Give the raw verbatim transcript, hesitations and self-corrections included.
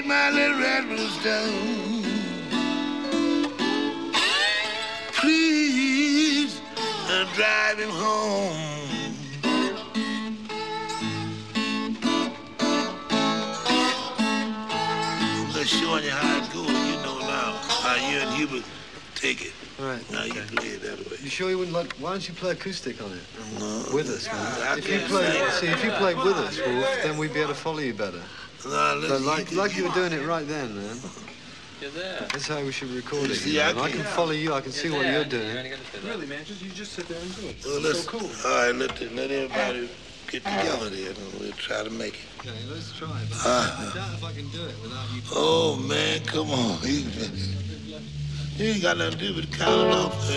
my little red rooster. Please uh, drive him home. I'm just showing you how it goes, you know now. How you and Hubert take it. All right. Now okay. You play it that way. You sure you wouldn't like... Why don't you play acoustic on it? No. With us, man. I if you play... sing. See, if you played with us, Wolf, then we'd be able to follow you better. No, listen, like, you, like you you were doing it right then, man. You're there. That's how we should record it. See, You know? I, I can follow you. I can see you're what there. you're doing. You're really, man? Just you just sit there and do it. Well, it's so cool. All right, let, the, let everybody get together there, and we'll try to make it. Okay, let's try. But Uh, I doubt if I can do it without you. Oh, man, come on. You, you ain't got nothing to do but count it off.